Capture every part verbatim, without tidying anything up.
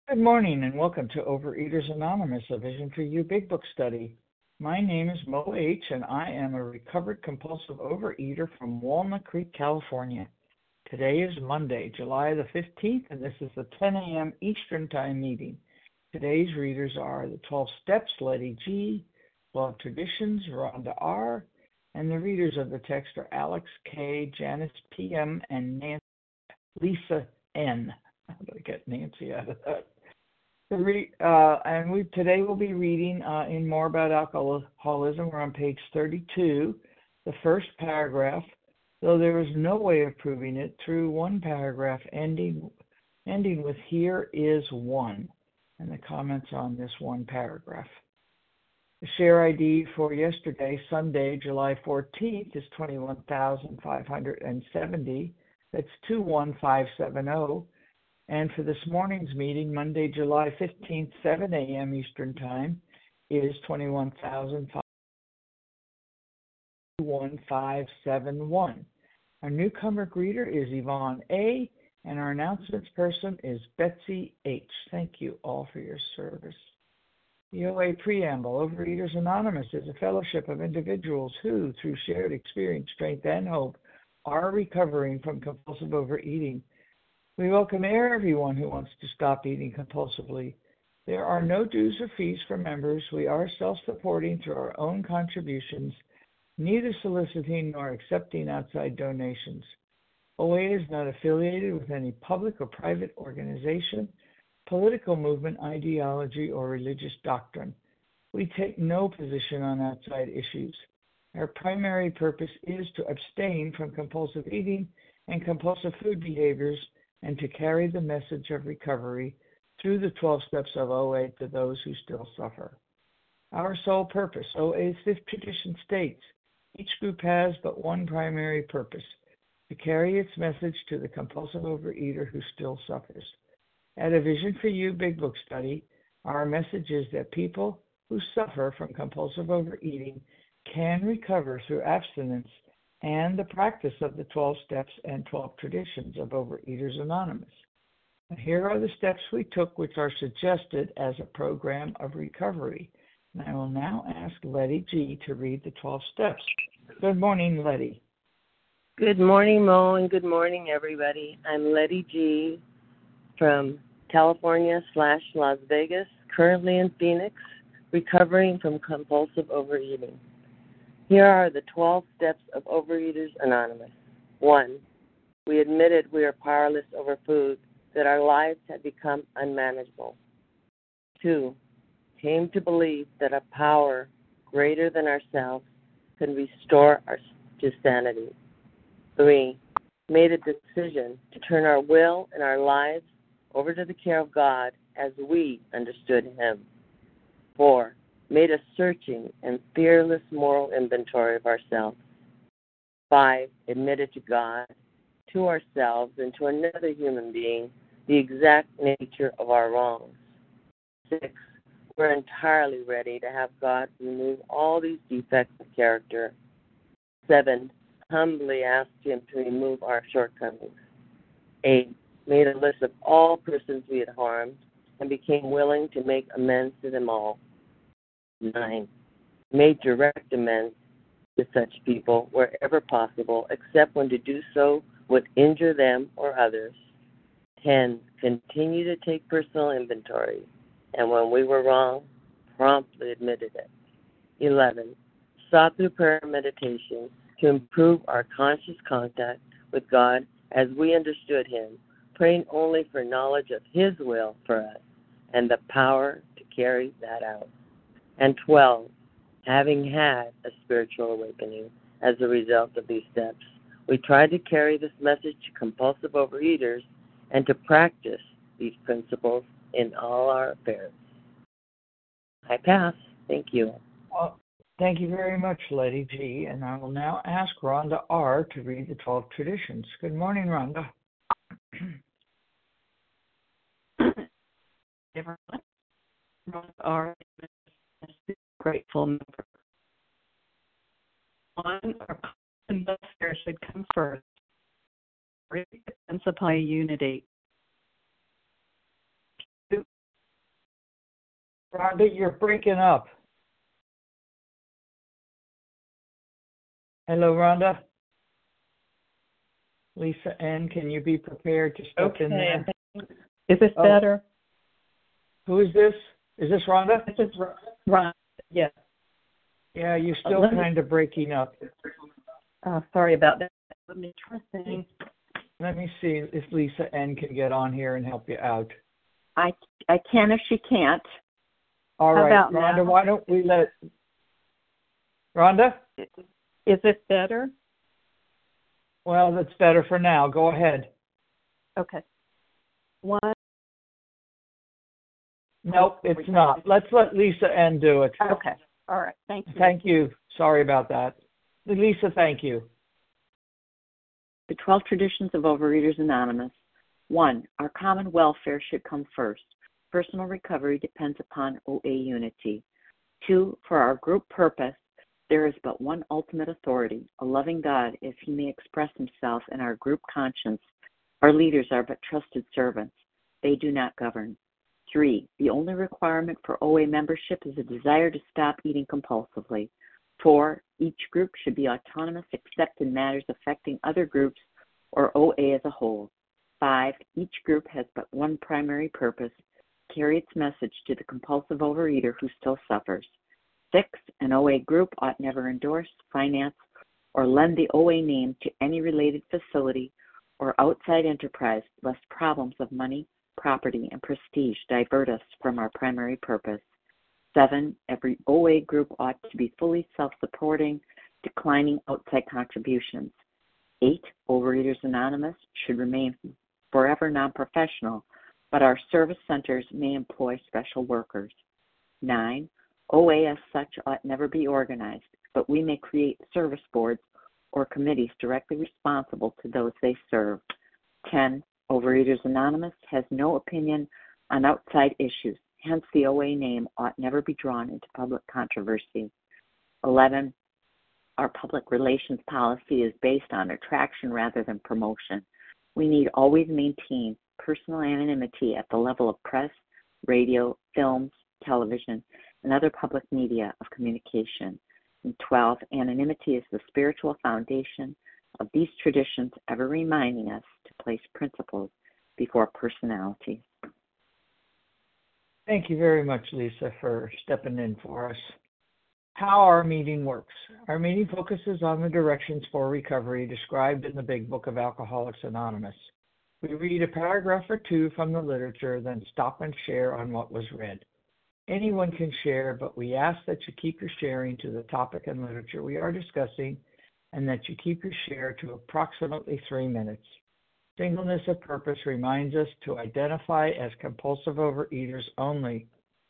Good morning and welcome to Overeaters Anonymous, a Vision for You Big Book study. My name is Mo H. and I am a recovered compulsive overeater from Walnut Creek, California. Today is Monday, July the fifteenth, and this is the ten a.m. Eastern Time meeting. Today's readers are the twelve Steps, Letty G., twelve Traditions, Rhonda R., and the readers of the text are Alex K., Janice P M., and Nancy, Lisa N. How did I get Nancy out of that? The re, uh, and we today we'll be reading uh, in more about alcoholism. We're on page thirty-two, the first paragraph, though there is no way of proving it, through one paragraph ending ending with "here is one," and the comments on this one paragraph. The share I D for yesterday, Sunday, July fourteenth, is twenty-one thousand five hundred seventy. That's two one five seven zero. And for this morning's meeting, Monday, July fifteenth, seven a.m. Eastern Time, is twenty-one thousand five seven one. Our newcomer greeter is Yvonne A., and our announcements person is Betsy H. Thank you all for your service. The O A Preamble. Overeaters Anonymous is a fellowship of individuals who, through shared experience, strength, and hope, are recovering from compulsive overeating. We welcome everyone who wants to stop eating compulsively. There are no dues or fees for members. We are self-supporting through our own contributions, neither soliciting nor accepting outside donations. O A is not affiliated with any public or private organization, political movement, ideology, or religious doctrine. We take no position on outside issues. Our primary purpose is to abstain from compulsive eating and compulsive food behaviors, and to carry the message of recovery through the twelve steps of O A to those who still suffer. Our sole purpose, O A's fifth tradition states, each group has but one primary purpose, to carry its message to the compulsive overeater who still suffers. At a Vision for You Big Book study, our message is that people who suffer from compulsive overeating can recover through abstinence and the practice of the twelve steps and twelve traditions of Overeaters Anonymous. Now, here are the steps we took which are suggested as a program of recovery. And I will now ask Letty G. to read the twelve steps. Good morning, Letty. Good morning, Mo, and good morning, everybody. I'm Letty G. from California slash Las Vegas, currently in Phoenix, recovering from compulsive overeating. Here are the twelve steps of Overeaters Anonymous. One, we admitted we are powerless over food, that our lives had become unmanageable. Two, came to believe that a power greater than ourselves can restore us to sanity. Three, made a decision to turn our will and our lives over to the care of God as we understood Him. Four, made a searching and fearless moral inventory of ourselves. Five, admitted to God, to ourselves, and to another human being the exact nature of our wrongs. Six, we're entirely ready to have God remove all these defects of character. Seven, humbly asked Him to remove our shortcomings. Eight, made a list of all persons we had harmed and became willing to make amends to them all. Nine, made direct amends to such people wherever possible, except when to do so would injure them or others. Ten, continue to take personal inventory, and when we were wrong, promptly admitted it. Eleven, sought through prayer and meditation to improve our conscious contact with God as we understood Him, praying only for knowledge of His will for us and the power to carry that out. And twelve, having had a spiritual awakening as a result of these steps, we tried to carry this message to compulsive overeaters and to practice these principles in all our affairs. I pass. Thank you. Well, thank you very much, Letty G. And I will now ask Rhonda R. to read the twelve traditions. Good morning, Rhonda. Everyone, Rhonda R. grateful member. One, our common welfare should come first. Three, depends upon unity. Rhonda, you're breaking up. Hello, Rhonda. Lisa N., can you be prepared to step Okay. in there? Is this Oh. better? Who is this? Is this Rhonda? This is Ron. Yes. Yeah, you're still Let me- kind of breaking up. Uh, sorry about that. Let me try things. Let me see if Lisa N. can get on here and help you out. I I can if she can't. All How right, about Rhonda, now? why don't we let Rhonda? Is this better? Well, that's better for now. Go ahead. Okay. One. Nope, it's not. Let's let Lisa N. do it. Okay. All right. Thank you. Thank you. Sorry about that. Lisa, thank you. The twelve Traditions of Overeaters Anonymous. One, our common welfare should come first. Personal recovery depends upon O A unity. Two, for our group purpose, there is but one ultimate authority, a loving God, if he may express himself in our group conscience. Our leaders are but trusted servants. They do not govern. Three, the only requirement for O A membership is a desire to stop eating compulsively. Four, each group should be autonomous except in matters affecting other groups or O A as a whole. Five, each group has but one primary purpose, carry its message to the compulsive overeater who still suffers. Six, an O A group ought never endorse, finance, or lend the O A name to any related facility or outside enterprise, lest problems of money, property, and prestige divert us from our primary purpose. Seven, every O A group ought to be fully self-supporting, declining outside contributions. Eight, Overeaters Anonymous should remain forever non-professional, but our service centers may employ special workers. Nine, O A as such ought never be organized, but we may create service boards or committees directly responsible to those they serve. Ten, Overeaters Anonymous has no opinion on outside issues, hence the O A name ought never be drawn into public controversy. Eleven, our public relations policy is based on attraction rather than promotion. We need always maintain personal anonymity at the level of press, radio, films, television, and other public media of communication. And twelve, anonymity is the spiritual foundation of these traditions, ever reminding us to place principles before personalities. Thank you very much, Lisa, for stepping in for us. How our meeting works. Our meeting focuses on the directions for recovery described in the Big Book of Alcoholics Anonymous. We read a paragraph or two from the literature, then stop and share on what was read. Anyone can share, but we ask that you keep your sharing to the topic and literature we are discussing, and that you keep your share to approximately three minutes. Singleness of purpose reminds us to identify as compulsive overeaters only.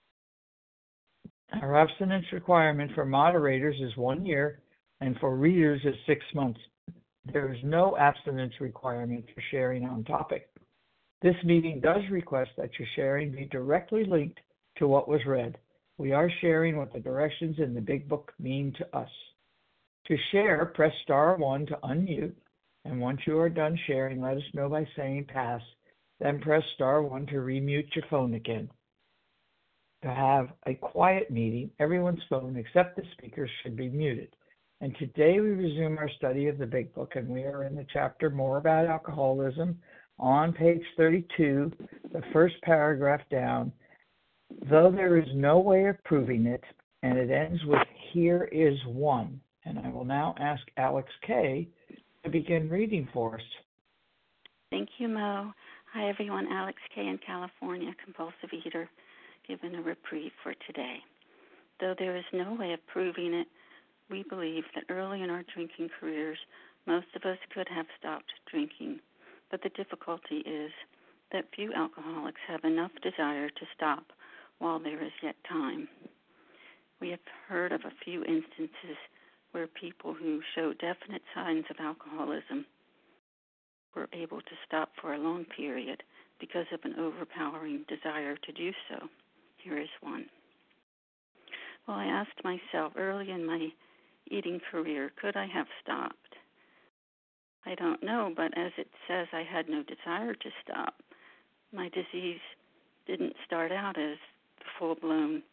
Our abstinence requirement for moderators is one year, and for readers is six months. There is no abstinence requirement for sharing on topic. This meeting does request that your sharing be directly linked to what was read. We are sharing what the directions in the Big Book mean to us. To share, press star one to unmute, and once you are done sharing, let us know by saying pass, then press star one to remute your phone again. To have a quiet meeting, everyone's phone except the speakers should be muted. And today we resume our study of the Big Book, and we are in the chapter More About Alcoholism on page thirty-two, the first paragraph down. Though there is no way of proving it, and it ends with here is one. And I will now ask Alex K. to begin reading for us. Thank you, Mo. Hi, everyone. Alex K. in California, compulsive eater, given a reprieve for today. Though there is no way of proving it, we believe that early in our drinking careers, most of us could have stopped drinking. But the difficulty is that few alcoholics have enough desire to stop while there is yet time. We have heard of a few instances where people who show definite signs of alcoholism were able to stop for a long period because of an overpowering desire to do so. Here is one. Well, I asked myself early in my eating career, could I have stopped? I don't know, but as it says, I had no desire to stop. My disease didn't start out as full-blown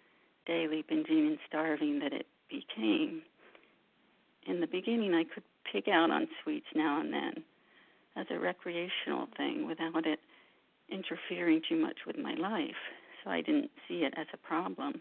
daily binging and starving that it became. In the beginning, I could pig out on sweets now and then as a recreational thing without it interfering too much with my life, so I didn't see it as a problem.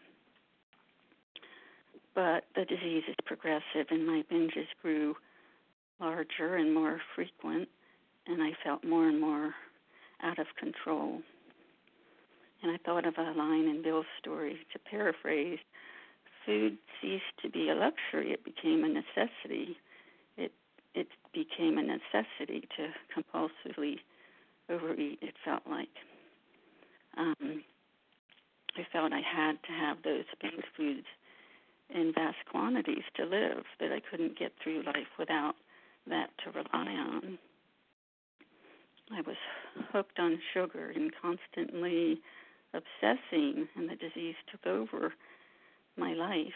But the disease is progressive, and my binges grew larger and more frequent, and I felt more and more out of control. And I thought of a line in Bill's story, to paraphrase, food ceased to be a luxury, it became a necessity. It it became a necessity to compulsively overeat, it felt like. Um, I felt I had to have those banned foods in vast quantities to live, that I couldn't get through life without that to rely on. I was hooked on sugar and constantly obsessing, and the disease took over my life.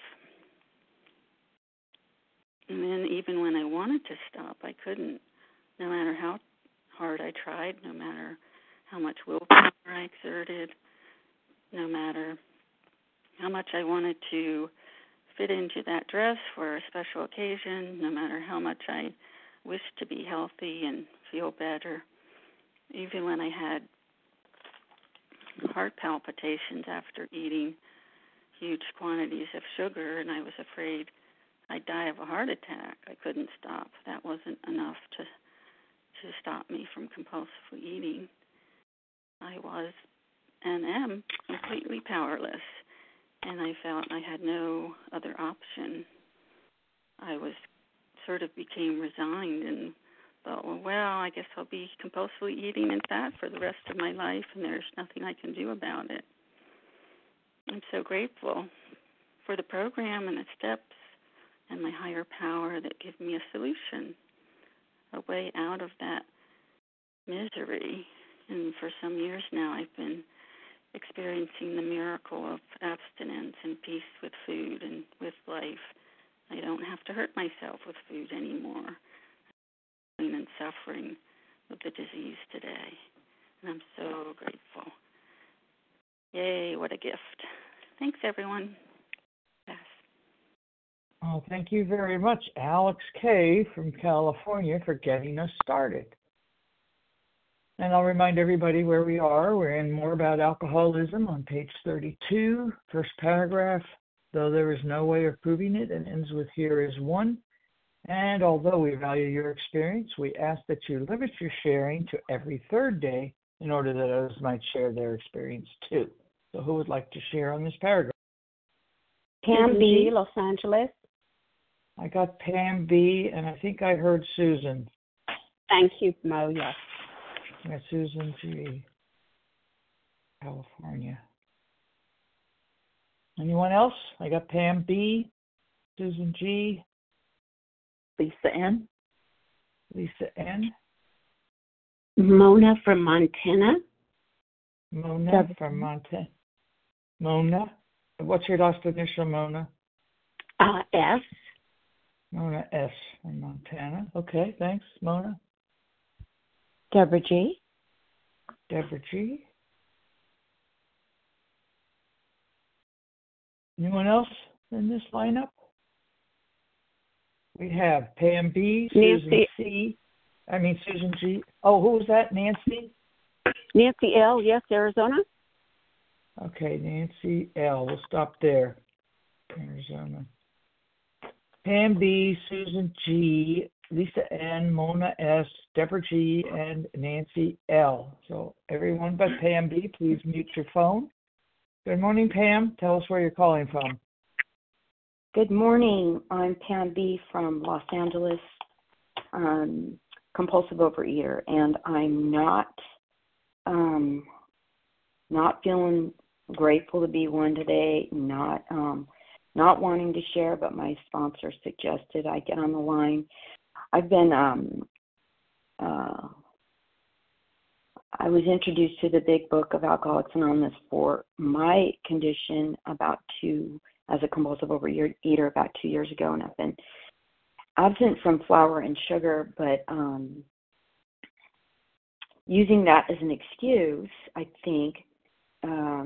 And then even when I wanted to stop, I couldn't, no matter how hard I tried, no matter how much willpower I exerted, no matter how much I wanted to fit into that dress for a special occasion, no matter how much I wished to be healthy and feel better. Even when I had heart palpitations after eating huge quantities of sugar and I was afraid I'd die of a heart attack, I couldn't stop. That wasn't enough to to stop me from compulsively eating. I was and am completely powerless, and I felt I had no other option. I was sort of became resigned and thought, well, well, I guess I'll be compulsively eating and fat for the rest of my life, and there's nothing I can do about it. I'm so grateful for the program and the steps and my higher power that give me a solution, a way out of that misery. And for some years now, I've been experiencing the miracle of abstinence and peace with food and with life. I don't have to hurt myself with food anymore. And suffering with the disease today. And I'm so grateful. Yay, what a gift. Thanks, everyone. Yes. Oh, thank you very much, Alex K. from California, for getting us started. And I'll remind everybody where we are. We're in More About Alcoholism on page thirty-two, first paragraph. Though there is no way of proving it, and ends with here is one. And although we value your experience, we ask that you limit your sharing to every third day in order that others might share their experience too. So who would like to share on this paragraph? Pam B., Los Angeles. I got Pam B., and I think I heard Susan. Thank you, Mo, yes. Yeah, Susan G., California. Anyone else? I got Pam B., Susan G., Lisa N. Lisa N. Mona from Montana. Mona Deborah. from Montana. Mona. What's your last initial, Mona? Uh, S. Mona S. from Montana. Okay, thanks, Mona. Deborah G. Deborah G. Anyone else in this lineup? We have Pam B., Susan Nancy. C. I mean, Susan G. Oh, who was that? Nancy? Nancy L., yes, Arizona. Okay, Nancy L. We'll stop there. Arizona. Pam B., Susan G., Lisa N., Mona S., Deborah G., and Nancy L. So everyone but Pam B., please mute your phone. Good morning, Pam. Tell us where you're calling from. Good morning. I'm Pam B. from Los Angeles, um, compulsive overeater, and I'm not um, not feeling grateful to be one today. Not um, not wanting to share, but my sponsor suggested I get on the line. I've been um, uh, I was introduced to the Big Book of Alcoholics Anonymous for my condition about two. as a compulsive overeater about two years ago, and I've been absent from flour and sugar, but um, using that as an excuse, I think, um,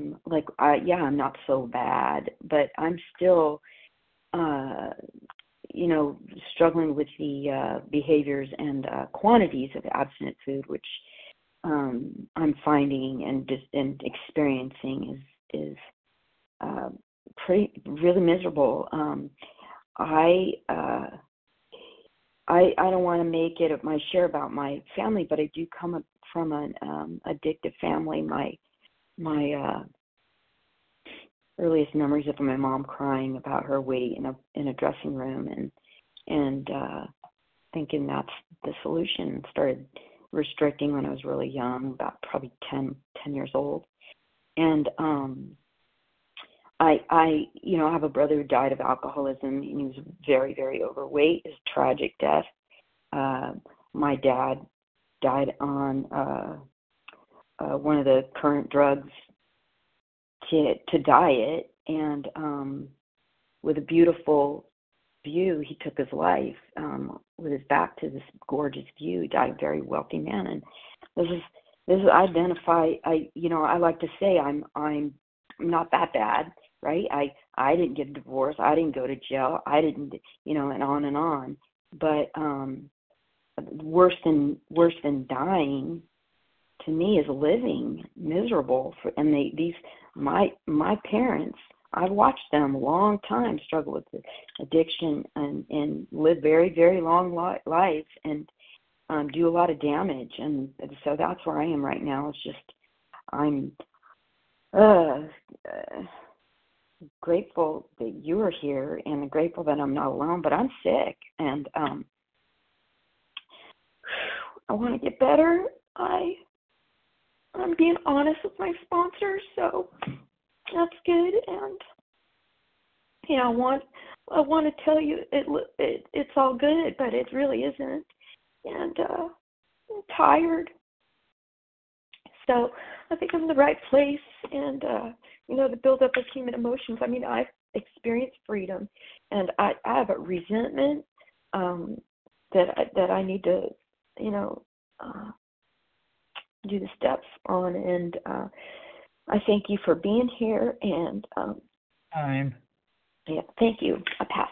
um, like, I, yeah, I'm not so bad, but I'm still, uh, you know, struggling with the uh, behaviors and uh, quantities of abstinent food, which um, I'm finding and just and experiencing is is uh, pretty really miserable. Um, I uh, I I don't want to make it my share about my family, but I do come from an um, addictive family. My my uh, earliest memories of my mom crying about her weight in a in a dressing room, and and uh, thinking that's the solution. Started restricting when I was really young, about probably ten, ten years old, and um, I I you know I have a brother who died of alcoholism, and he was very very overweight. His tragic death. Uh, my dad died on uh, uh, one of the current drugs to to diet, and um, with a beautiful view, he took his life um, with his back to this gorgeous view. He died a very wealthy man, and this is this is I identify. I you know I like to say I'm I'm not that bad, right? I I didn't get a divorce. I didn't go to jail. I didn't you know and on and on. But um, worse than worse than dying to me is living miserable. For, and they these my my parents. I've watched them a long time struggle with addiction and, and live very, very long li- lives and um, do a lot of damage. And so that's where I am right now. It's just I'm uh, uh, grateful that you are here and grateful that I'm not alone, but I'm sick. And um, I want to get better. I, I'm being honest with my sponsors, so that's good, and you know, I want I want to tell you it, it it's all good, but it really isn't, and uh, I'm tired. So I think I'm in the right place, and uh, you know, the buildup of human emotions. I mean, I've experienced freedom, and I, I have a resentment um, that I, that I need to, you know, uh, do the steps on, and. Uh, I thank you for being here, and um, Time. Yeah, thank you. I pass.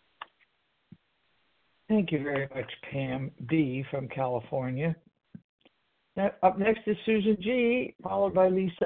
Thank you very much, Pam B. from California. Now, up next is Susan G., followed by Lisa.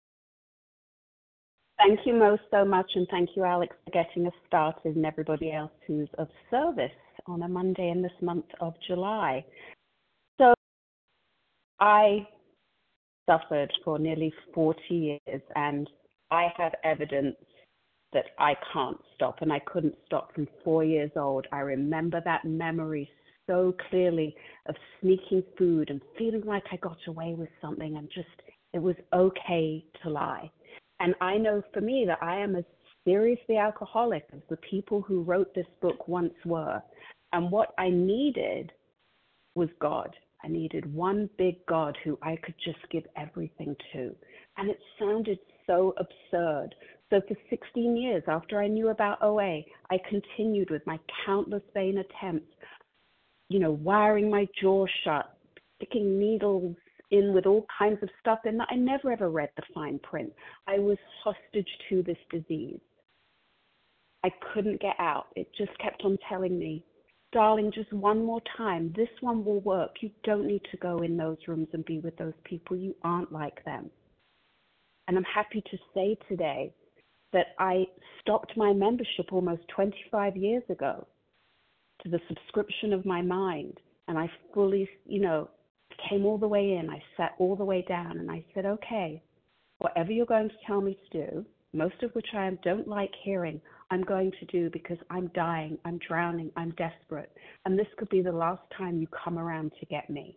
Thank you, Mo, so much, and thank you, Alex, for getting us started, and everybody else who's of service on a Monday in this month of July. So I suffered for nearly forty years, and I have evidence that I can't stop, and I couldn't stop from four years old. I remember that memory so clearly of sneaking food and feeling like I got away with something, and just it was okay to lie. And I know for me that I am as seriously alcoholic as the people who wrote this book once were. And what I needed was God. I needed one big God who I could just give everything to. And it sounded so absurd. So for sixteen years after I knew about O A, I continued with my countless vain attempts, you know, wiring my jaw shut, sticking needles in with all kinds of stuff in that I never ever read the fine print. I was hostage to this disease. I couldn't get out. It just kept on telling me, darling, just one more time. This one will work. You don't need to go in those rooms and be with those people. You aren't like them. And I'm happy to say today that I stopped my membership almost twenty-five years ago to the subscription of my mind. And I fully, you know, came all the way in. I sat all the way down and I said, okay, whatever you're going to tell me to do, most of which I don't like hearing, I'm going to do because I'm dying, I'm drowning, I'm desperate. And this could be the last time you come around to get me.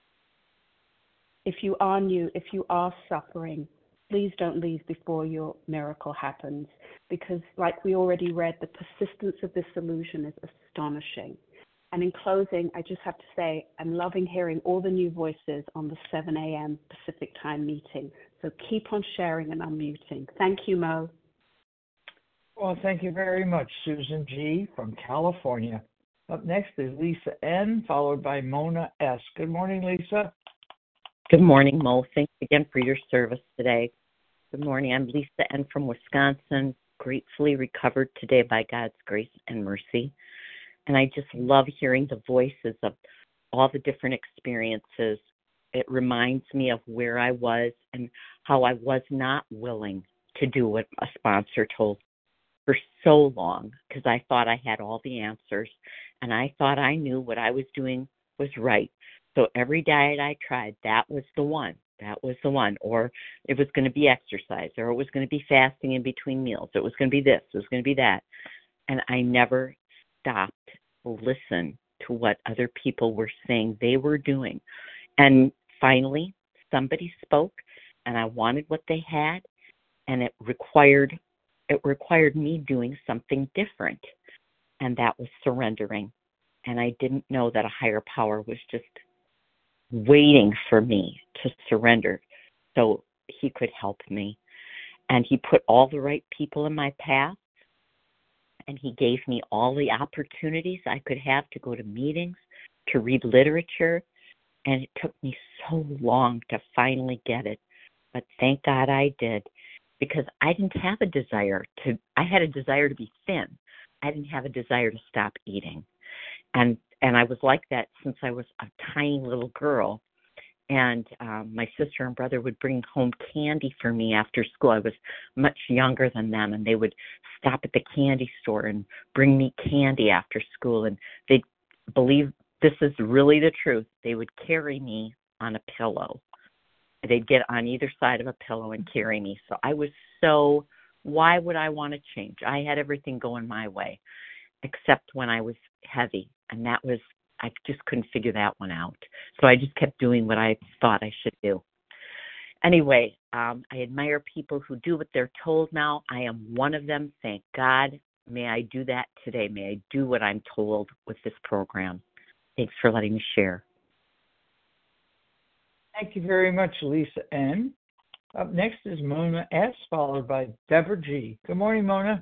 If you are new, if you are suffering, please don't leave before your miracle happens. Because like we already read, the persistence of this illusion is astonishing. And in closing, I just have to say, I'm loving hearing all the new voices on the seven a.m. Pacific time meeting. So keep on sharing and unmuting. Thank you, Mo. Well, thank you very much, Susan G. from California. Up next is Lisa N., followed by Mona S. Good morning, Lisa. Good morning, Mo. Thanks again for your service today. Good morning. I'm Lisa N. from Wisconsin, gratefully recovered today by God's grace and mercy. And I just love hearing the voices of all the different experiences. It reminds me of where I was and how I was not willing to do what a sponsor told for so long because I thought I had all the answers and I thought I knew what I was doing was right. So every diet I tried, that was the one. That was the one. Or it was going to be exercise, or it was going to be fasting in between meals. It was going to be this. It was going to be that. And I never stopped to listen to what other people were saying they were doing. And finally, somebody spoke, and I wanted what they had, and it required it required me doing something different, and that was surrendering. And I didn't know that a higher power was just waiting for me to surrender so he could help me. And he put all the right people in my path, and he gave me all the opportunities I could have to go to meetings, to read literature, and it took me so long to finally get it. But thank God I did, because I didn't have a desire to, I had a desire to be thin. I didn't have a desire to stop eating. And and I was like that since I was a tiny little girl. And um, my sister and brother would bring home candy for me after school. I was much younger than them, and they would stop at the candy store and bring me candy after school. And they'd believe this is really the truth. They would carry me on a pillow. They'd get on either side of a pillow and carry me. So I was so, why would I want to change? I had everything going my way, except when I was heavy. And that was, I just couldn't figure that one out. So I just kept doing what I thought I should do. Anyway, um, I admire people who do what they're told now. I am one of them. Thank God. May I do that today. May I do what I'm told with this program. Thanks for letting me share. Thank you very much, Lisa N. Up next is Mona S., followed by Deborah G. Good morning, Mona.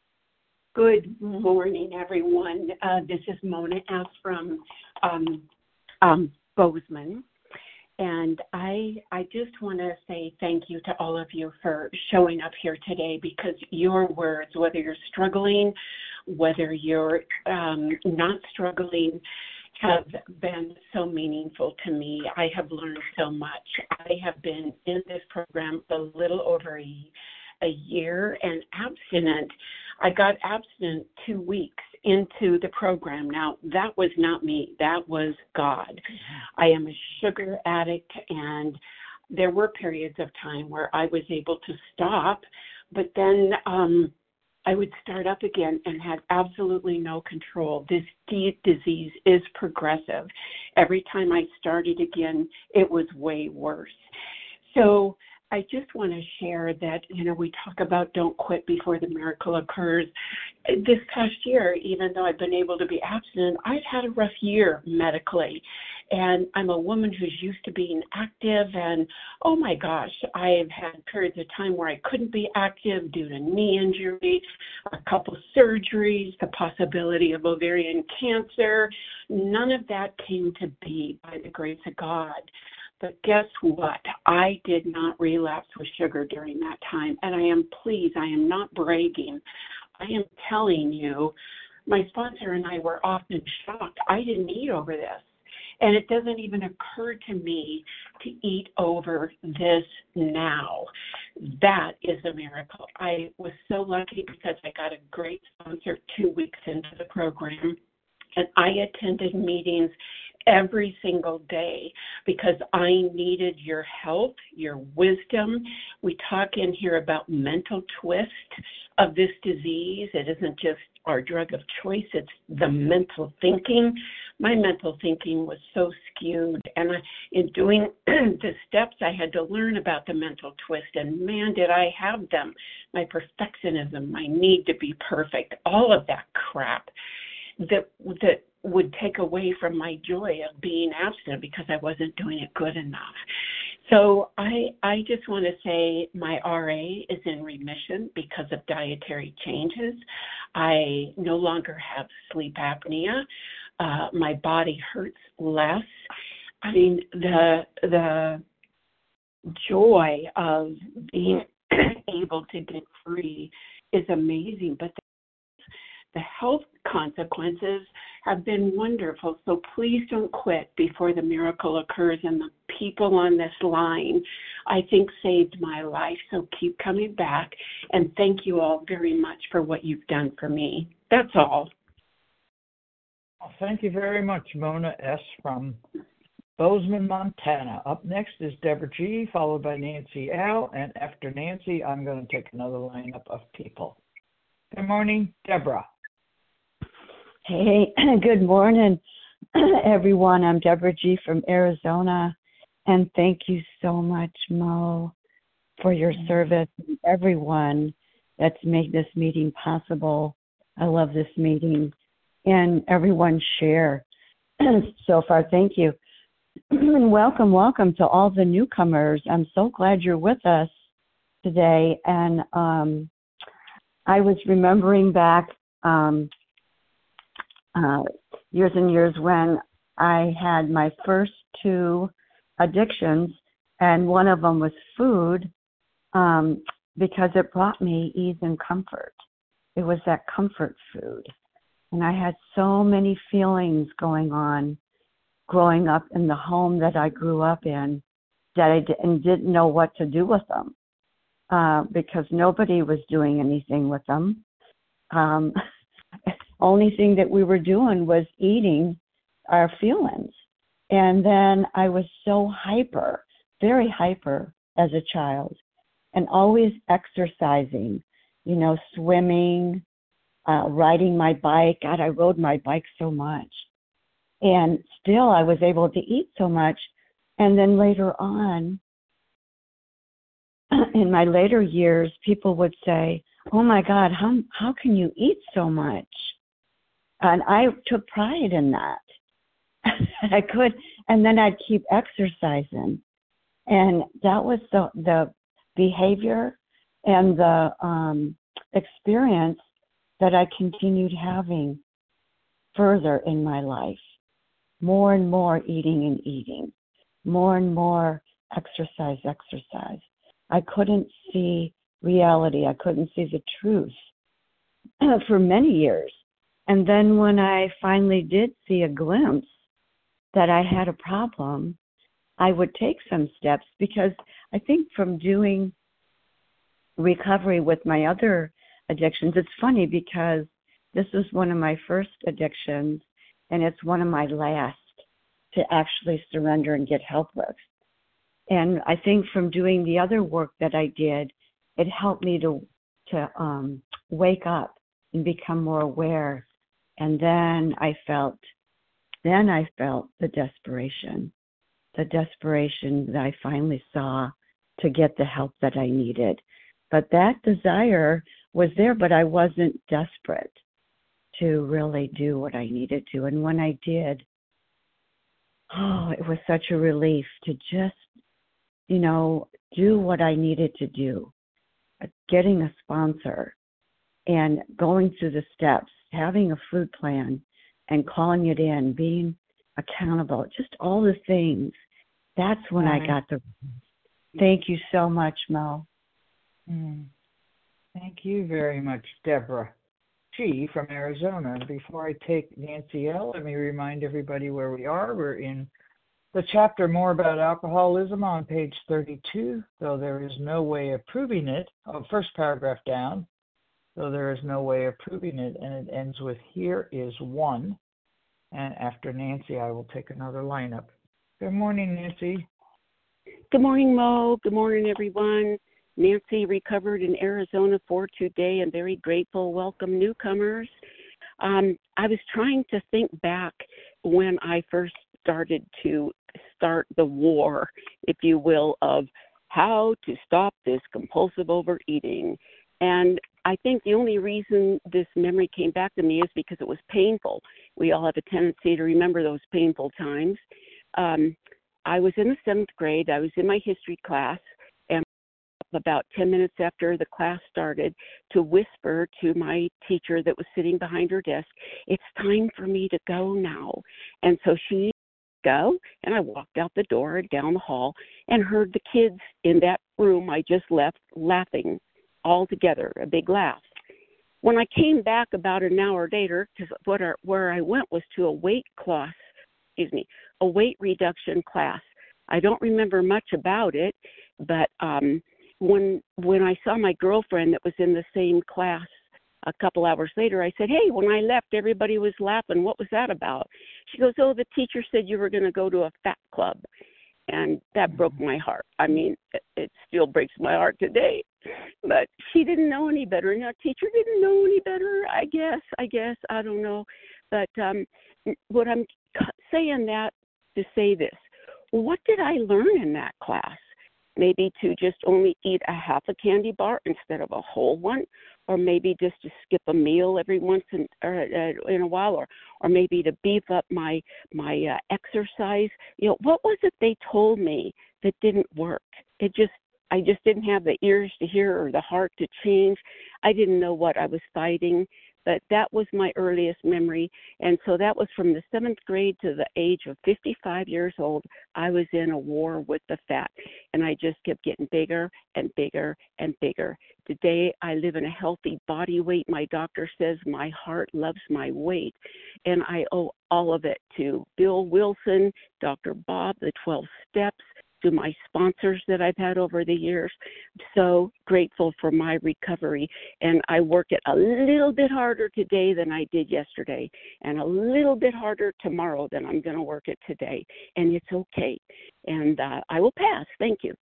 Good morning, everyone. Uh, this is Mona S. from um, um, Bozeman. And I I just want to say thank you to all of you for showing up here today, because your words, whether you're struggling, whether you're um, not struggling, have been so meaningful to me. I have learned so much. I have been in this program a little over a, a year and abstinent. I got abstinent two weeks into the program. Now, that was not me. That was God. I am a sugar addict, and there were periods of time where I was able to stop, but then um, I would start up again and had absolutely no control. This d- disease is progressive. Every time I started again, it was way worse. So I just want to share that, you know, we talk about don't quit before the miracle occurs. This past year, even though I've been able to be abstinent, I've had a rough year medically. And I'm a woman who's used to being active. And, oh, my gosh, I've had periods of time where I couldn't be active due to knee injury, a couple surgeries, the possibility of ovarian cancer. None of that came to be by the grace of God. But guess what? I did not relapse with sugar during that time. And I am pleased. I am not bragging. I am telling you, my sponsor and I were often shocked. I didn't eat over this. And it doesn't even occur to me to eat over this now. That is a miracle. I was so lucky because I got a great sponsor two weeks into the program. And I attended meetings every single day because I needed your help, your wisdom. We talk in here about mental twist of this disease. It isn't just our drug of choice, it's the mental thinking. My mental thinking was so skewed, and I, in doing the steps, I had to learn about the mental twist, and man, did I have them. My perfectionism, my need to be perfect, all of that crap that that would take away from my joy of being abstinent because I wasn't doing it good enough. So I I just want to say my R A is in remission because of dietary changes. I no longer have sleep apnea. Uh, my body hurts less. I mean, the the joy of being able to get free is amazing, but the health consequences have been wonderful. So please don't quit before the miracle occurs. And the people on this line, I think, saved my life. So keep coming back. And thank you all very much for what you've done for me. That's all. Well, thank you very much, Mona S. from Bozeman, Montana. Up next is Deborah G., followed by Nancy L. And after Nancy, I'm going to take another lineup of people. Good morning, Deborah. Hey, good morning, everyone. I'm Deborah G. from Arizona, and thank you so much, Mo, for your service and everyone that's made this meeting possible. I love this meeting, and everyone share so far. Thank you. And welcome, welcome to all the newcomers. I'm so glad you're with us today. And um, I was remembering back um, Uh, years and years when I had my first two addictions, and one of them was food, um, because it brought me ease and comfort. It was that comfort food. And I had so many feelings going on growing up in the home that I grew up in that I didn't, didn't know what to do with them, uh, because nobody was doing anything with them. Um, Only thing that we were doing was eating our feelings. And then I was so hyper, very hyper as a child, and always exercising, you know, swimming, uh, riding my bike. God, I rode my bike so much. And still I was able to eat so much. And then later on, in my later years, people would say, oh my God, how how can you eat so much? And I took pride in that. I could, and then I'd keep exercising. And that was the, the behavior and the um, experience that I continued having further in my life. More and more eating and eating. More and more exercise, exercise. I couldn't see reality. I couldn't see the truth for many years. And then when I finally did see a glimpse that I had a problem, I would take some steps, because I think from doing recovery with my other addictions, it's funny because this was one of my first addictions, and it's one of my last to actually surrender and get help with. And I think from doing the other work that I did, it helped me to to um, wake up and become more aware. And then I felt, then I felt the desperation, the desperation that I finally saw to get the help that I needed. But that desire was there, but I wasn't desperate to really do what I needed to. And when I did, oh, it was such a relief to just, you know, do what I needed to do. Getting a sponsor and going through the steps, having a food plan and calling it in, being accountable, just all the things. That's when right. I got the. Thank you so much, Mo. Mm. Thank you very much, Deborah G. from Arizona. Before I take Nancy L., let me remind everybody where we are. We're in the chapter More About Alcoholism on page thirty-two, though there is no way of proving it. Oh, first paragraph down, though there is no way of proving it, and it ends with, here is one. And after Nancy, I will take another lineup. Good morning, Nancy. Good morning, Mo. Good morning, everyone. Nancy, recovered in Arizona for today. I'm very grateful. Welcome, newcomers. Um, I was trying to think back when I first started to start the war, if you will, of how to stop this compulsive overeating. And I think the only reason this memory came back to me is because it was painful. We all have a tendency to remember those painful times. Um, I was in the seventh grade. I was in my history class, and about ten minutes after the class started, to whisper to my teacher that was sitting behind her desk, it's time for me to go now. And so she go, and I walked out the door and down the hall and heard the kids in that room I just left laughing. all together, a big laugh. When I came back about an hour later, because what our, where I went was to a weight class, excuse me, a weight reduction class. I don't remember much about it, but um, when when I saw my girlfriend that was in the same class a couple hours later, I said, hey, when I left, everybody was laughing. What was that about? She goes, oh, the teacher said you were going to go to a fat club. And that broke my heart. I mean, it, it still breaks my heart today. But she didn't know any better. And our teacher didn't know any better, I guess. I guess. I don't know. But um, what I'm saying that to say this, what did I learn in that class? Maybe to just only eat a half a candy bar instead of a whole one, or maybe just to skip a meal every once in, or, uh, in a while, or, or maybe to beef up my my uh, exercise. You know, what was it they told me that didn't work? It just, I just didn't have the ears to hear or the heart to change. I didn't know what I was fighting. But that was my earliest memory. And so that was from the seventh grade to the age of fifty-five years old. I was in a war with the fat. And I just kept getting bigger and bigger and bigger. Today, I live in a healthy body weight. My doctor says my heart loves my weight. And I owe all of it to Bill Wilson, Doctor Bob, the twelve steps, to my sponsors that I've had over the years. I'm so grateful for my recovery. And I work it a little bit harder today than I did yesterday, and a little bit harder tomorrow than I'm going to work it today. And it's okay. And uh, I will pass. Thank you.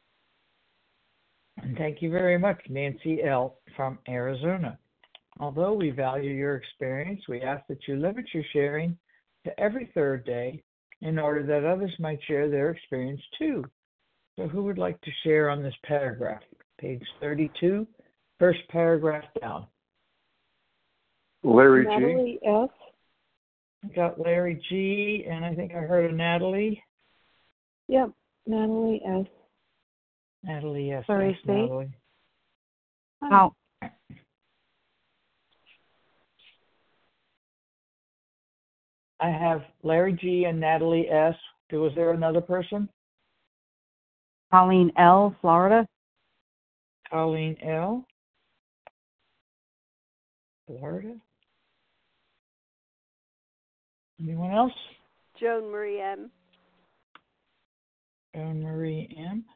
And thank you very much, Nancy L. from Arizona. Although we value your experience, we ask that you limit your sharing to every third day in order that others might share their experience too. So who would like to share on this paragraph? Page thirty-two, first paragraph down. Larry Natalie G. S. I got Larry G, and I think I heard a Natalie. Yep, Natalie S. Natalie S. Sorry, Yes, State. Natalie. Oh, I have Larry G and Natalie S. Was there another person? Colleen L., Florida. Colleen L. Florida. Anyone else? Joan Marie M. Joan Marie M.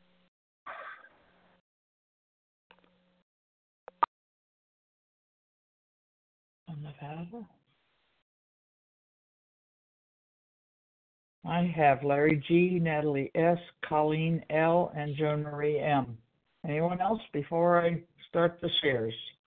Nevada. I have Larry G, Natalie S, Colleen L, and Joan Marie M. Anyone else before I start the shares?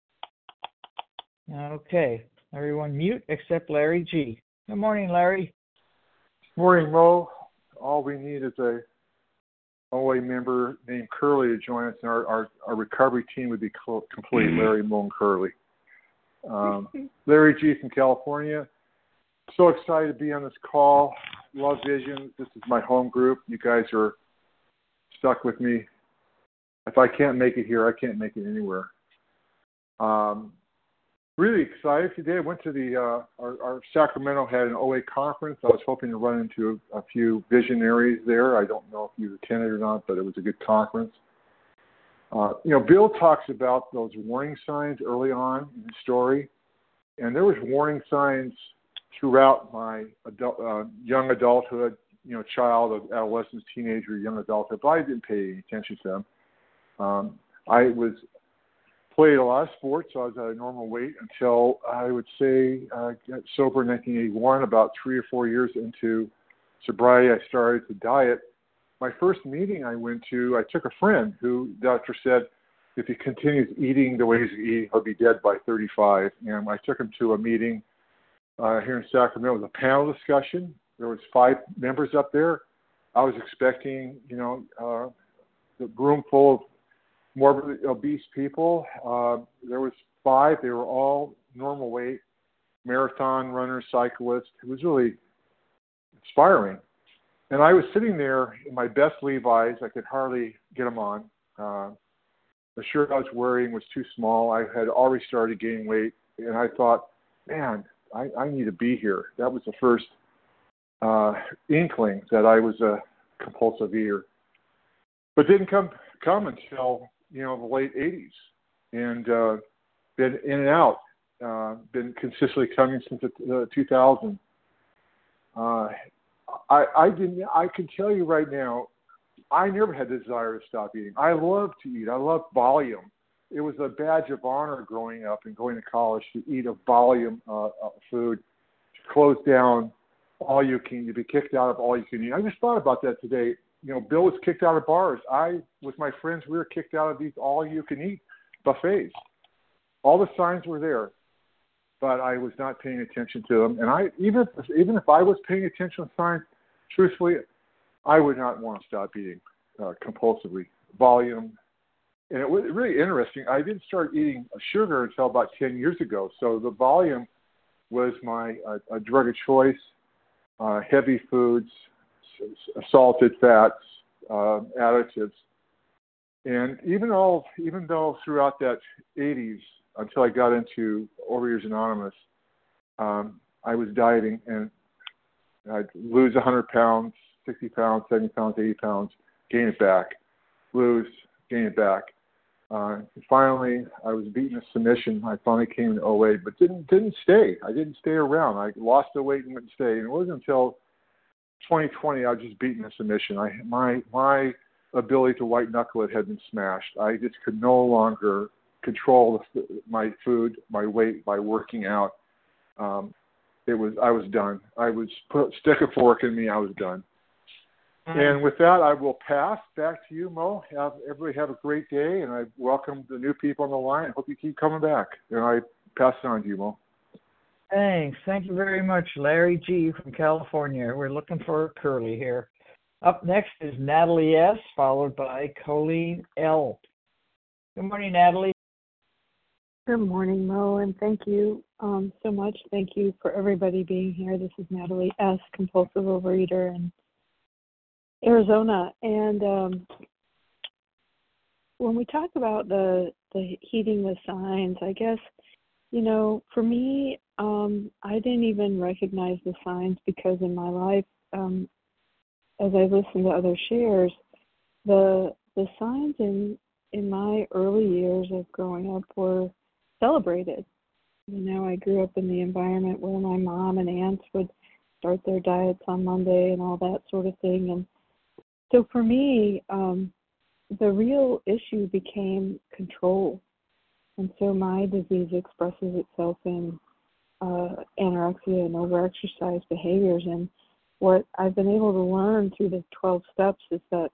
Okay, everyone mute except Larry G. Good morning, Larry. Morning, Mo. All we need is a O A member named Curly to join us, and our, our, our recovery team would be complete, Larry, Mo, and Curly. Um, Larry G from California. So excited to be on this call. Love Vision. This is my home group. You guys are stuck with me. If I can't make it here, I can't make it anywhere. Um, really excited today. I went to the, uh, our, our Sacramento had an O A conference. I was hoping to run into a, a few visionaries there. I don't know if you attended or not, but it was a good conference. Uh, you know, Bill talks about those warning signs early on in the story, and there was warning signs throughout my adult, uh, young adulthood, you know, child, adolescence, teenager, young adulthood, but I didn't pay any attention to them. Um, I was played a lot of sports, so I was at a normal weight until I would say I uh, got sober in nineteen eighty-one. About three or four years into sobriety, I started to diet. My first meeting I went to, I took a friend who the doctor said, if he continues eating the way he's eating, he'll be dead by thirty-five. And I took him to a meeting uh, here in Sacramento. It was a panel discussion. There was five members up there. I was expecting, you know, uh, the room full of morbidly obese people. Uh, there was five. They were all normal weight, marathon runners, cyclists. It was really inspiring. And I was sitting there in my best Levi's. I could hardly get them on. Uh, the shirt I was wearing was too small. I had already started gaining weight. And I thought, man, I, I need to be here. That was the first uh, inkling that I was a compulsive eater. But didn't come come until, you know, the late eighties. and uh, been in and out. Uh, been consistently coming since uh, two thousand. Uh, I, I didn't. I can tell you right now, I never had the desire to stop eating. I love to eat. I love volume. It was a badge of honor growing up and going to college to eat a volume uh, of food, to close down all you can eat, to be kicked out of all you can eat. I just thought about that today. You know, Bill was kicked out of bars. I, with my friends, we were kicked out of these all you can eat buffets. All the signs were there, but I was not paying attention to them. And I, even if, even if I was paying attention to signs, truthfully, I would not want to stop eating uh, compulsively. Volume. And it was really interesting. I didn't start eating sugar until about ten years ago. So the volume was my uh, a drug of choice, uh, heavy foods, salted fats, uh, additives. And even though, even though throughout that eighties, until I got into Overeaters Anonymous, um, I was dieting and I'd lose one hundred pounds, sixty pounds, seventy pounds, eighty pounds, gain it back, lose, gain it back. Uh, finally, I was beaten a submission. I finally came to O A, but didn't didn't stay. I didn't stay around. I lost the weight and wouldn't stay. And it wasn't until twenty twenty I was just beaten a submission. I my my ability to white knuckle it had been smashed. I just could no longer control the, my food, my weight by working out. Um, it was I was done. I was put stick a fork in me. I was done. And with that, I will pass back to you, Mo. Have everybody have a great day, and I welcome the new people on the line. I hope you keep coming back. And I pass it on to you, Mo. Thanks. Thank you very much, Larry G. from California. We're looking for Curly here. Up next is Natalie S., followed by Colleen L. Good morning, Natalie. Good morning, Mo, and thank you um, so much. Thank you for everybody being here. This is Natalie S., compulsive overeater in Arizona. And um, when we talk about the, the heeding the signs, I guess, you know, for me, um, I didn't even recognize the signs because in my life, um, as I listened to other shares, the the signs in in my early years of growing up were celebrated. You know, I grew up in the environment where my mom and aunts would start their diets on Monday and all that sort of thing. And so for me, um, the real issue became control. And so my disease expresses itself in uh, anorexia and overexercise behaviors. And what I've been able to learn through the twelve steps is that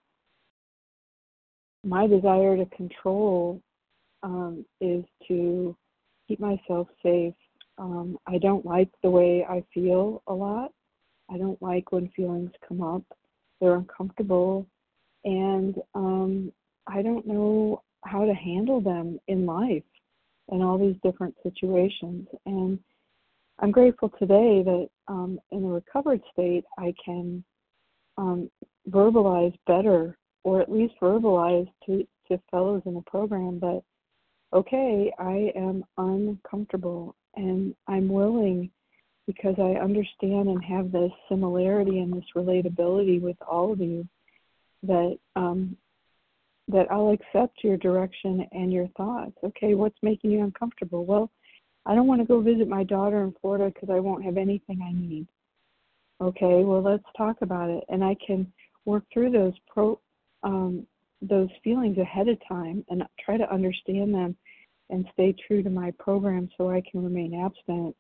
my desire to control um, is to keep myself safe. Um, I don't like the way I feel a lot. I don't like when feelings come up. They're uncomfortable. And um, I don't know how to handle them in life in all these different situations. And I'm grateful today that um, in a recovered state, I can um, verbalize better, or at least verbalize to, to fellows in the program that, okay, I am uncomfortable and I'm willing, because I understand and have this similarity and this relatability with all of you, that um, that I'll accept your direction and your thoughts. Okay, what's making you uncomfortable? Well, I don't want to go visit my daughter in Florida because I won't have anything I need. Okay, well, let's talk about it. And I can work through those pro, um, those feelings ahead of time and try to understand them and stay true to my program so I can remain abstinent.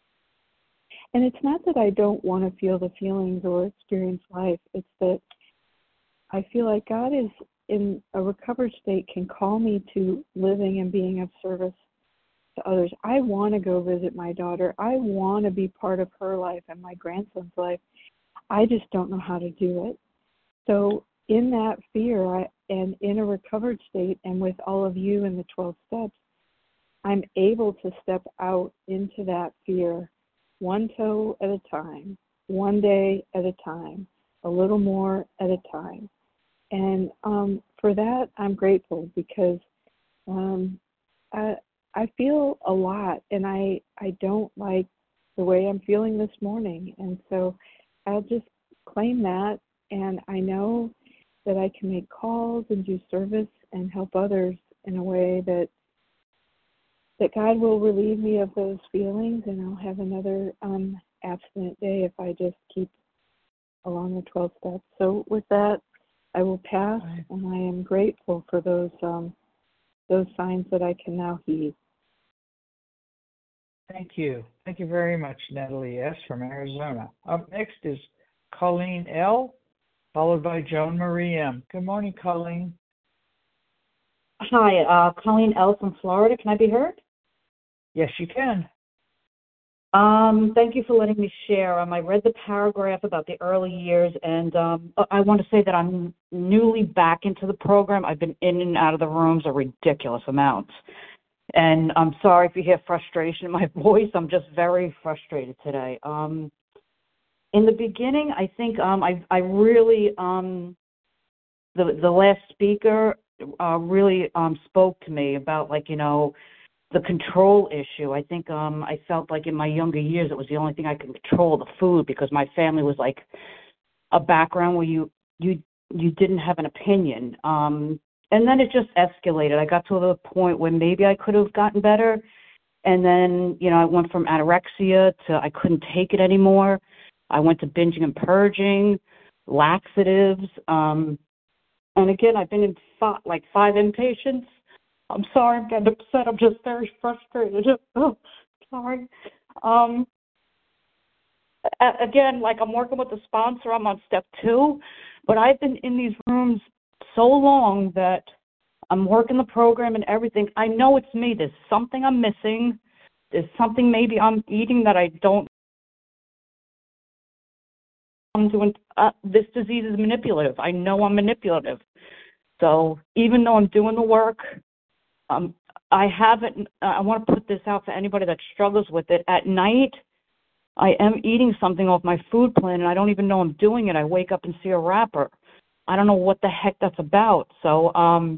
And it's not that I don't want to feel the feelings or experience life. It's that I feel like God is in a recovered state can call me to living and being of service to others. I want to go visit my daughter. I want to be part of her life and my grandson's life. I just don't know how to do it. So in that fear I, and in a recovered state and with all of you in the twelve steps, I'm able to step out into that fear one toe at a time, one day at a time, a little more at a time. And um, for that, I'm grateful because um, I, I feel a lot, and I, I don't like the way I'm feeling this morning. And so I'll just claim that, and I know that I can make calls and do service and help others in a way that that God will relieve me of those feelings, and I'll have another um, abstinent day if I just keep along the twelve steps. So with that, I will pass, and I am grateful for those um, those signs that I can now heed. Thank you. Thank you very much, Natalie S. from Arizona. Up next is Colleen L., followed by Joan Marie M. Good morning, Colleen. Hi, uh, Colleen L. from Florida. Can I be heard? Yes, you can. Um, thank you for letting me share. Um, I read the paragraph about the early years, and um, I want to say that I'm newly back into the program. I've been in and out of the rooms a ridiculous amount. And I'm sorry if you hear frustration in my voice. I'm just very frustrated today. Um, in the beginning, I think um, I, I really, um, the, the last speaker uh, really um, spoke to me about, like, you know, the control issue. I think um, I felt like in my younger years it was the only thing I could control, the food, because my family was like a background where you you you didn't have an opinion. Um, and then it just escalated. I got to the point where maybe I could have gotten better, and then you know I went from anorexia to I couldn't take it anymore. I went to binging and purging, laxatives, um, and again I've been in five, like five inpatients. I'm sorry, I'm getting upset. I'm just very frustrated. Oh, sorry. Um, a- again, like I'm working with the sponsor. I'm on step two, but I've been in these rooms so long that I'm working the program and everything. I know it's me. There's something I'm missing. There's something maybe I'm eating that I don't. I'm doing. Uh, this disease is manipulative. I know I'm manipulative. So even though I'm doing the work, Um, I haven't, I want to put this out for anybody that struggles with it. At night, I am eating something off my food plan, and I don't even know I'm doing it. I wake up and see a wrapper. I don't know what the heck that's about. So um,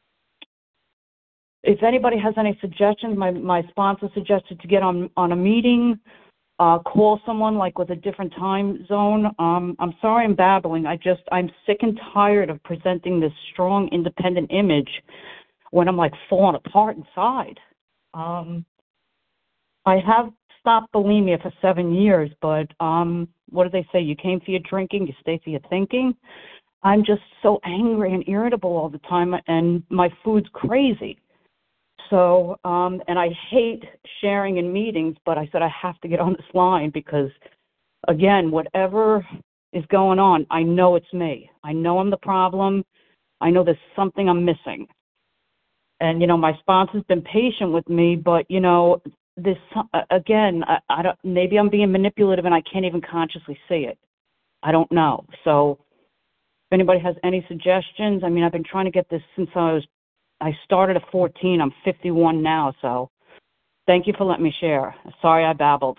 if anybody has any suggestions, my, my sponsor suggested to get on, on a meeting, uh, call someone like with a different time zone. Um, I'm sorry I'm babbling. I just, I'm sick and tired of presenting this strong, independent image when I'm like falling apart inside. Um, I have stopped bulimia for seven years, but um, what do they say? You came for your drinking, you stay for your thinking. I'm just so angry and irritable all the time, and my food's crazy. So, um, and I hate sharing in meetings, but I said I have to get on this line because, again, whatever is going on, I know it's me. I know I'm the problem. I know there's something I'm missing. And, you know, my sponsor's been patient with me, but, you know, this, again, I, I don't, maybe I'm being manipulative and I can't even consciously see it. I don't know. So if anybody has any suggestions, I mean, I've been trying to get this since I was, I started at fourteen. I'm fifty-one now. So thank you for letting me share. Sorry I babbled.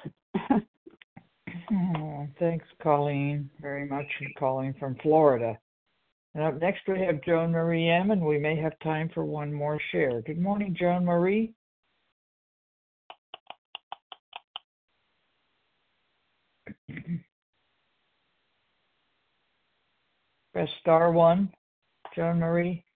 Oh, thanks, Colleen, very much for calling from Florida. And up next we have Joan Marie M., and we may have time for one more share. Good morning, Joan Marie. Press star one, Joan Marie.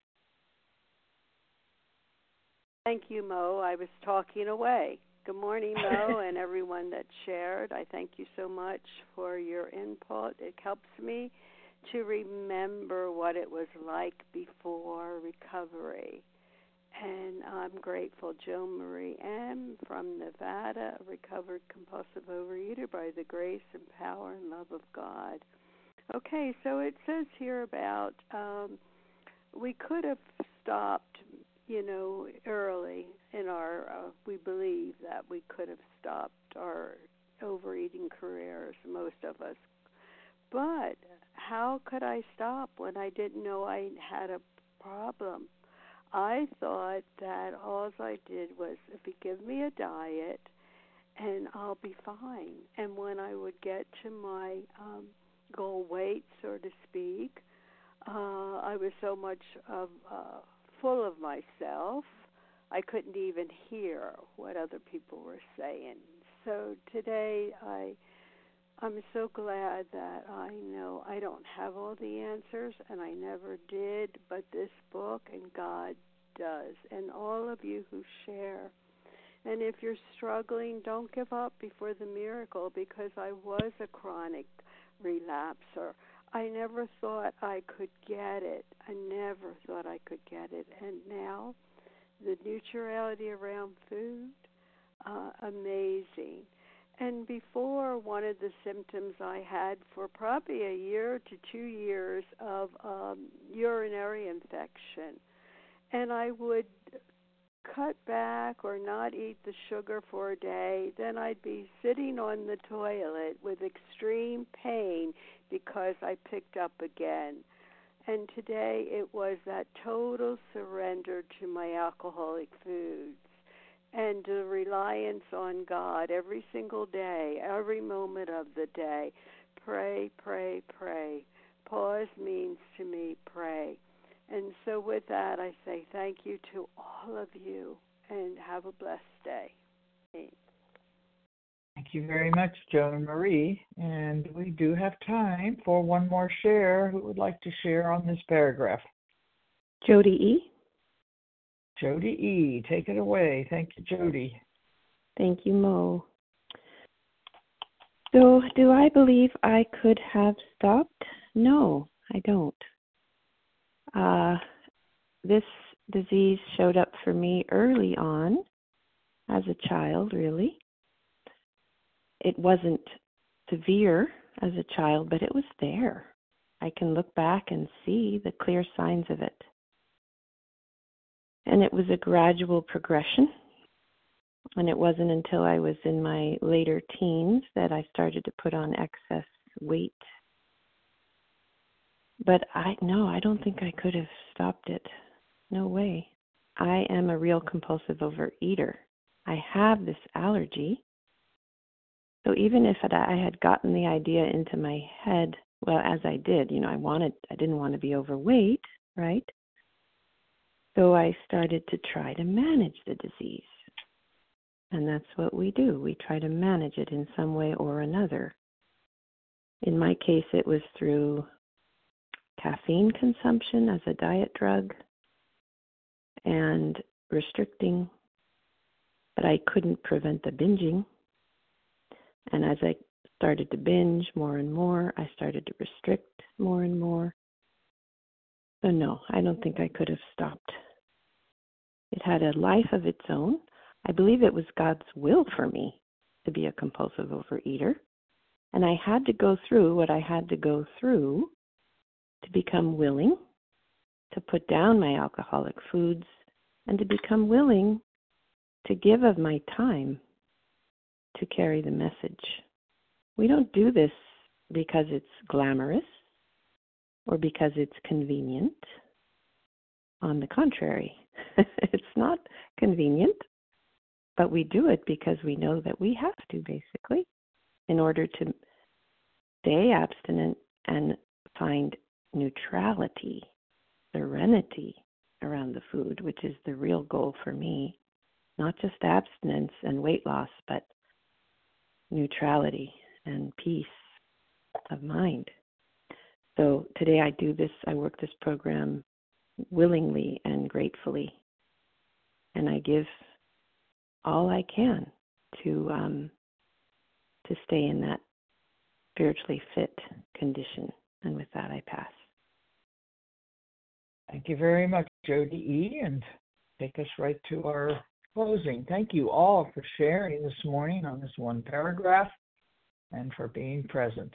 Thank you, Mo. I was talking away. Good morning, Mo, and everyone that shared. I thank you so much for your input. It helps me to remember what it was like before recovery. And I'm grateful. Joan Marie M. from Nevada, a recovered compulsive overeater by the grace and power and love of God. Okay, so it says here about um, we could have stopped, you know, early in our, uh, we believe that we could have stopped our overeating careers, most of us. But how could I stop when I didn't know I had a problem? I thought that all I did was, if you give me a diet, and I'll be fine. And when I would get to my um, goal weight, so to speak, uh, I was so much of, uh, full of myself, I couldn't even hear what other people were saying. So today, I, I'm so glad that I know I don't have all the answers, and I never did, but this book and God does. And all of you who share And if you're struggling, don't give up before the miracle, because I was a chronic relapser. I never thought I could get it. I never thought I could get it. And now, the neutrality around food, uh, amazing. And before, one of the symptoms I had for probably a year to two years of um, urinary infection. And I would cut back or not eat the sugar for a day. Then I'd be sitting on the toilet with extreme pain because I picked up again. And today it was that total surrender to my alcoholic foods and the reliance on God every single day, every moment of the day. Pray, pray, pray. Pause means to me pray. And so with that, I say thank you to all of you and have a blessed day. Thanks. Thank you very much, Joan Marie. And we do have time for one more share. Who would like to share on this paragraph? Jody E. Jody E., take it away. Thank you, Jody. Thank you, Mo. So, do I believe I could have stopped? No, I don't. Uh, this disease showed up for me early on as a child, really. It wasn't severe as a child, but it was there. I can look back and see the clear signs of it. And it was a gradual progression. And it wasn't until I was in my later teens that I started to put on excess weight. But I no, I don't think I could have stopped it. No way. I am a real compulsive overeater. I have this allergy. So even if I had gotten the idea into my head, well, as I did, you know, I wanted, I didn't want to be overweight, right? So I started to try to manage the disease. And that's what we do. We try to manage it in some way or another. In my case, it was through caffeine consumption as a diet drug and restricting, but I couldn't prevent the binging. And as I started to binge more and more, I started to restrict more and more. So no, I don't think I could have stopped. It had a life of its own. I believe it was God's will for me to be a compulsive overeater. And I had to go through what I had to go through to become willing to put down my alcoholic foods and to become willing to give of my time to carry the message. We don't do this because it's glamorous or because it's convenient. On the contrary, it's not convenient, but we do it because we know that we have to, basically, in order to stay abstinent and find neutrality, serenity around the food, which is the real goal for me. Not just abstinence and weight loss, but neutrality and peace of mind. So today I do this, I work this program willingly and gratefully. And I give all I can to um, to stay in that spiritually fit condition. And with that, I pass. Thank you very much, Jody E., and take us right to our closing. Thank you all for sharing this morning on this one paragraph and for being present.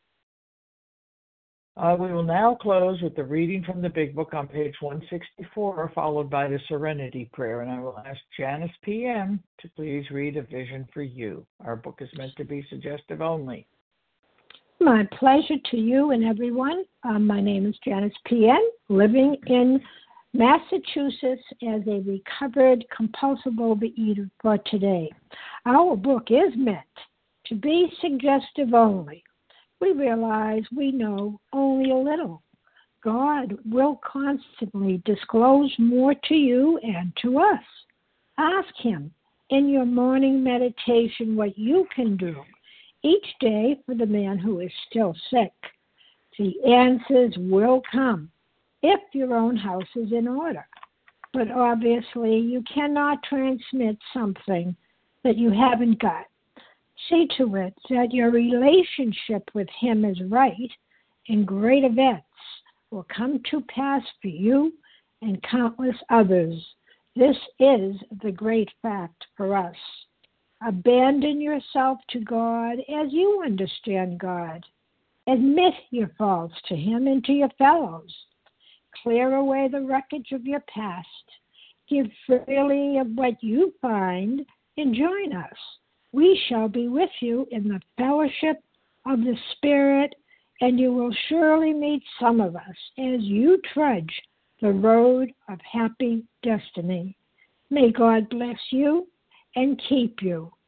Uh, we will now close with the reading from the Big Book on page one sixty-four, followed by the Serenity Prayer. And I will ask Janice P M to please read A Vision for You. Our book is meant to be suggestive only. My pleasure to you and everyone. Um, my name is Janice P M, living in Massachusetts as a recovered compulsive overeater for today. Our book is meant to be suggestive only. We realize we know only a little. God will constantly disclose more to you and to us. Ask Him in your morning meditation what you can do each day for the man who is still sick. The answers will come if your own house is in order. but obviously you cannot transmit something that you haven't got. See to it that your relationship with him is right, and great events will come to pass for you and countless others. This is the great fact for us. Abandon yourself to God as you understand God. Admit your faults to him and to your fellows. Clear away the wreckage of your past. Give freely of what you find and join us. We shall be with you in the fellowship of the Spirit, and you will surely meet some of us as you trudge the road of happy destiny. May God bless you and keep you.